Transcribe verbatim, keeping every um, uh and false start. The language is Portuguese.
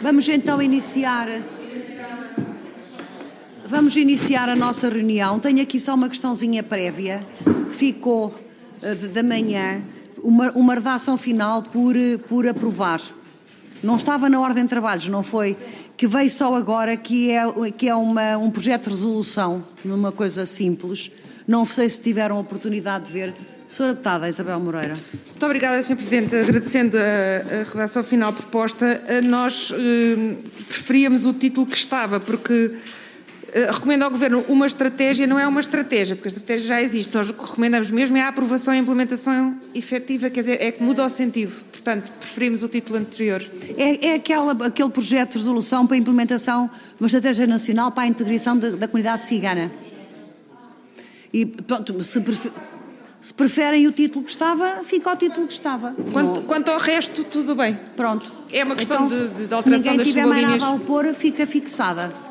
Vamos então iniciar. Vamos iniciar a nossa reunião. Tenho aqui só uma questãozinha prévia que ficou uh, da manhã, uma, uma redação final por, por aprovar. Não estava na ordem de trabalhos, não foi? Que veio só agora, que é, que é uma, um projeto de resolução, numa coisa simples. Não sei se tiveram a oportunidade de ver. Senhora Deputada Isabel Moreira. Muito obrigada, senhor Presidente. Agradecendo a, a redação final proposta, nós eh, preferíamos o título que estava, porque eh, recomendo ao Governo uma estratégia, não é uma estratégia, porque a estratégia já existe. Nós o que recomendamos mesmo é a aprovação e a implementação efetiva, quer dizer, é que muda o sentido. Portanto, preferimos o título anterior. É, é aquela, aquele projeto de resolução para a implementação de uma estratégia nacional para a integração de, da comunidade cigana. E, pronto, se prefer... Se preferem o título que estava, fica o título que estava. Quanto, quanto ao resto, tudo bem. Pronto. É uma questão então, de, de alteração das sublinhas. Se ninguém tiver mais sublinhas. nada a opor, fica fixada.